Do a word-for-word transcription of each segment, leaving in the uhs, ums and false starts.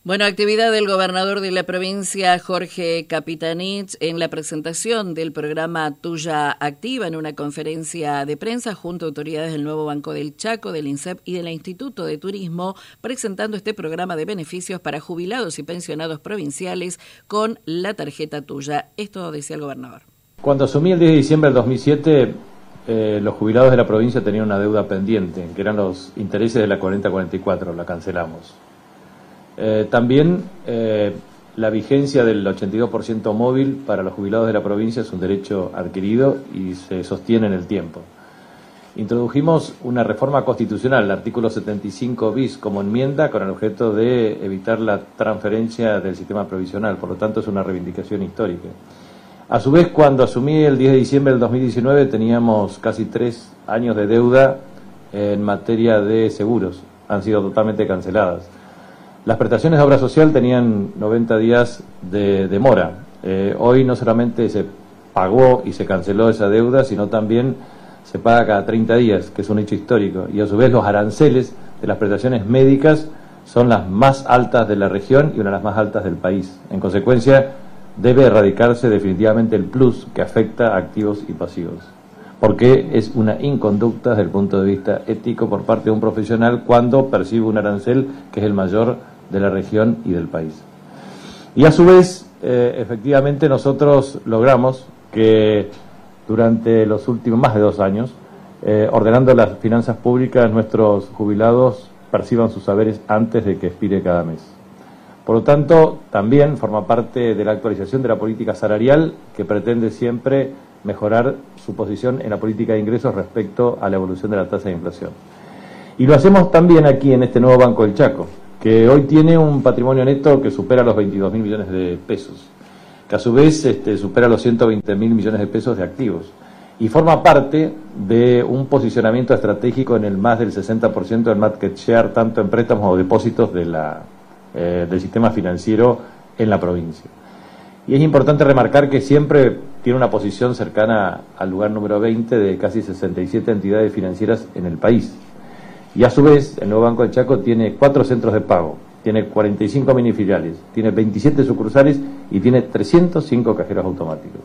Bueno, actividad del gobernador de la provincia, Jorge Capitanich, en la presentación del programa Tuya Activa en una conferencia de prensa junto a autoridades del nuevo Banco del Chaco, del INSEP y del Instituto de Turismo, presentando este programa de beneficios para jubilados y pensionados provinciales con la tarjeta Tuya. Esto decía el gobernador. Cuando asumí el diez de diciembre del dos mil siete, eh, los jubilados de la provincia tenían una deuda pendiente, que eran los intereses de la cuarenta cuarenta y cuatro, la cancelamos. Eh, también eh, la vigencia del ochenta y dos por ciento móvil para los jubilados de la provincia es un derecho adquirido y se sostiene en el tiempo. Introdujimos una reforma constitucional, el artículo setenta y cinco bis, como enmienda con el objeto de evitar la transferencia del sistema provisional, por lo tanto es una reivindicación histórica. A su vez, cuando asumí el diez de diciembre del dos mil diecinueve teníamos casi tres años de deuda en materia de seguros, han sido totalmente canceladas. Las prestaciones de obra social tenían noventa días de demora. Eh, hoy no solamente se pagó y se canceló esa deuda, sino también se paga cada treinta días, que es un hecho histórico. Y a su vez los aranceles de las prestaciones médicas son las más altas de la región y una de las más altas del país. En consecuencia, debe erradicarse definitivamente el plus que afecta a activos y pasivos, porque es una inconducta desde el punto de vista ético por parte de un profesional cuando percibe un arancel que es el mayor de la región y del país. Y a su vez, eh, efectivamente nosotros logramos que durante los últimos más de dos años, eh, ordenando las finanzas públicas, nuestros jubilados perciban sus saberes antes de que expire cada mes. Por lo tanto, también forma parte de la actualización de la política salarial que pretende siempre mejorar su posición en la política de ingresos respecto a la evolución de la tasa de inflación. Y lo hacemos también aquí en este nuevo Banco del Chaco, que hoy tiene un patrimonio neto que supera los veintidós mil millones de pesos, que a su vez este, supera los ciento veinte mil millones de pesos de activos, y forma parte de un posicionamiento estratégico en el más del sesenta por ciento del market share, tanto en préstamos o depósitos de la, eh, del sistema financiero en la provincia. Y es importante remarcar que siempre tiene una posición cercana al lugar número veinte de casi sesenta y siete entidades financieras en el país. Y a su vez, el nuevo Banco del Chaco tiene cuatro centros de pago, tiene cuarenta y cinco minifiliales, tiene veintisiete sucursales y tiene trescientos cinco cajeros automáticos,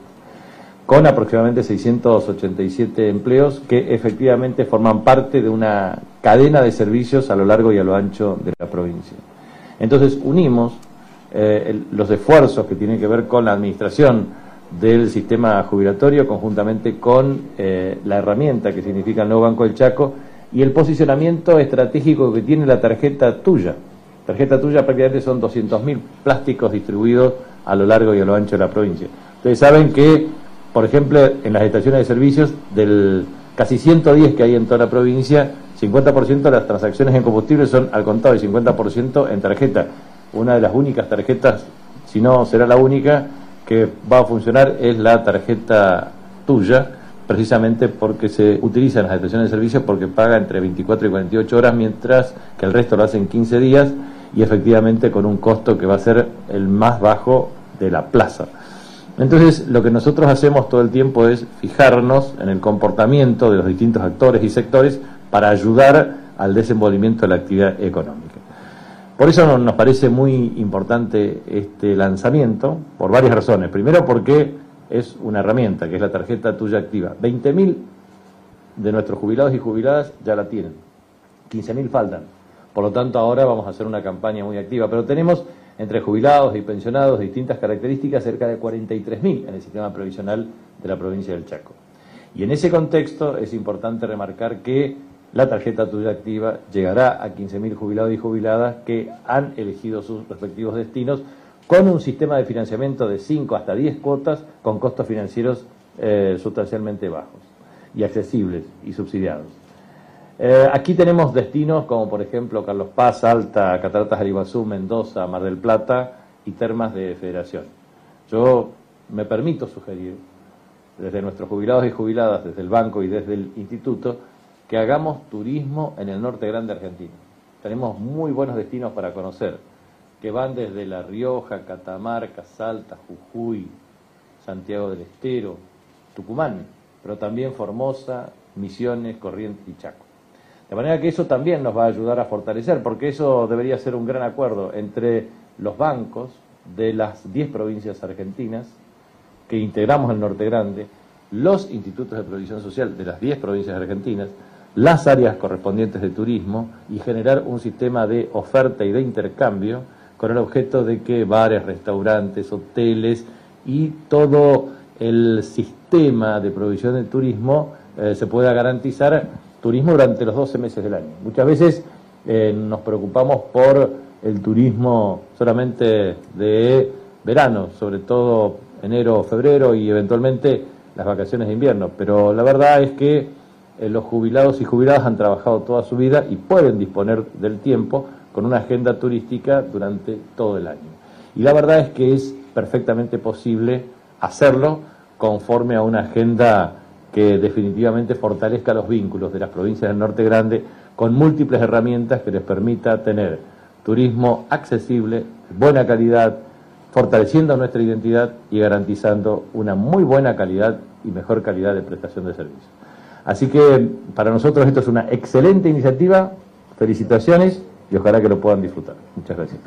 con aproximadamente seiscientos ochenta y siete empleos que efectivamente forman parte de una cadena de servicios a lo largo y a lo ancho de la provincia. Entonces, unimos eh, el, los esfuerzos que tienen que ver con la administración del sistema jubilatorio conjuntamente con eh, la herramienta que significa el nuevo Banco del Chaco y el posicionamiento estratégico que tiene la tarjeta Tuya. Tarjeta Tuya prácticamente son doscientos mil plásticos distribuidos a lo largo y a lo ancho de la provincia. Ustedes saben que, por ejemplo, en las estaciones de servicios, del casi ciento diez que hay en toda la provincia, cincuenta por ciento de las transacciones en combustible son al contado y cincuenta por ciento en tarjeta. Una de las únicas tarjetas, si no será la única, que va a funcionar es la tarjeta Tuya, precisamente porque se utiliza en las estaciones de servicio porque paga entre veinticuatro y cuarenta y ocho horas, mientras que el resto lo hace en quince días y efectivamente con un costo que va a ser el más bajo de la plaza. Entonces, lo que nosotros hacemos todo el tiempo es fijarnos en el comportamiento de los distintos actores y sectores para ayudar al desenvolvimiento de la actividad económica. Por eso nos parece muy importante este lanzamiento, por varias razones. Primero, porque es una herramienta, que es la tarjeta Tuya Activa. veinte mil de nuestros jubilados y jubiladas ya la tienen, quince mil faltan. Por lo tanto, ahora vamos a hacer una campaña muy activa. Pero tenemos entre jubilados y pensionados de distintas características cerca de cuarenta y tres mil en el sistema provisional de la provincia del Chaco. Y en ese contexto es importante remarcar que la tarjeta Tuya Activa llegará a quince mil jubilados y jubiladas que han elegido sus respectivos destinos con un sistema de financiamiento de cinco hasta diez cuotas con costos financieros eh, sustancialmente bajos y accesibles y subsidiados. Eh, aquí tenemos destinos como por ejemplo Carlos Paz, Salta, Cataratas del Iguazú, Mendoza, Mar del Plata y Termas de Federación. Yo me permito sugerir, desde nuestros jubilados y jubiladas, desde el banco y desde el instituto, que hagamos turismo en el norte grande argentino. Tenemos muy buenos destinos para conocer, que van desde La Rioja, Catamarca, Salta, Jujuy, Santiago del Estero, Tucumán, pero también Formosa, Misiones, Corrientes y Chaco. De manera que eso también nos va a ayudar a fortalecer, porque eso debería ser un gran acuerdo entre los bancos de las diez provincias argentinas que integramos el Norte Grande, los institutos de previsión social de las diez provincias argentinas, las áreas correspondientes de turismo y generar un sistema de oferta y de intercambio con el objeto de que bares, restaurantes, hoteles y todo el sistema de provisión de turismo eh, se pueda garantizar turismo durante los doce meses del año. Muchas veces eh, nos preocupamos por el turismo solamente de verano, sobre todo enero, febrero y eventualmente las vacaciones de invierno, pero la verdad es que eh, los jubilados y jubiladas han trabajado toda su vida y pueden disponer del tiempo con una agenda turística durante todo el año. Y la verdad es que es perfectamente posible hacerlo conforme a una agenda que definitivamente fortalezca los vínculos de las provincias del Norte Grande con múltiples herramientas que les permita tener turismo accesible, buena calidad, fortaleciendo nuestra identidad y garantizando una muy buena calidad y mejor calidad de prestación de servicios. Así que para nosotros esto es una excelente iniciativa, felicitaciones y ojalá que lo puedan disfrutar. Muchas gracias.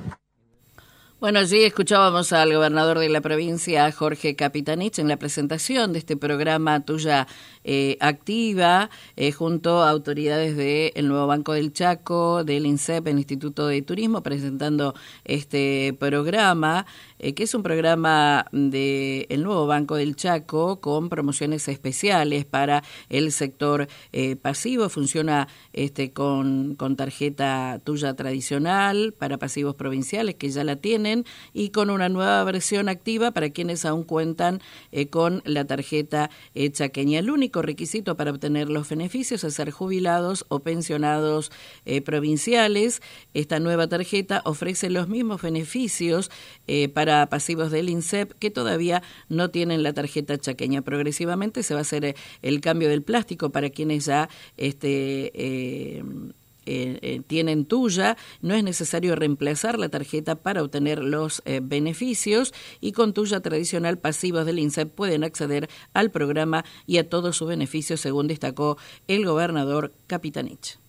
Bueno, allí escuchábamos al gobernador de la provincia, Jorge Capitanich, en la presentación de este programa Tuya eh, Activa, eh, junto a autoridades del Nuevo Banco del Chaco, del INSEP, el Instituto de Turismo, presentando este programa, eh, que es un programa del Nuevo Banco del Chaco con promociones especiales para el sector eh, pasivo. Funciona este con, con tarjeta Tuya tradicional para pasivos provinciales que ya la tienen, y con una nueva versión activa para quienes aún cuentan eh, con la tarjeta eh, chaqueña. El único requisito para obtener los beneficios es ser jubilados o pensionados eh, provinciales. Esta nueva tarjeta ofrece los mismos beneficios eh, para pasivos del INSEP que todavía no tienen la tarjeta chaqueña. Progresivamente se va a hacer eh, el cambio del plástico para quienes ya este eh, Eh, eh, tienen Tuya. No es necesario reemplazar la tarjeta para obtener los eh, beneficios, y con Tuya tradicional pasivos del INSEP pueden acceder al programa y a todos sus beneficios, según destacó el gobernador Capitanich.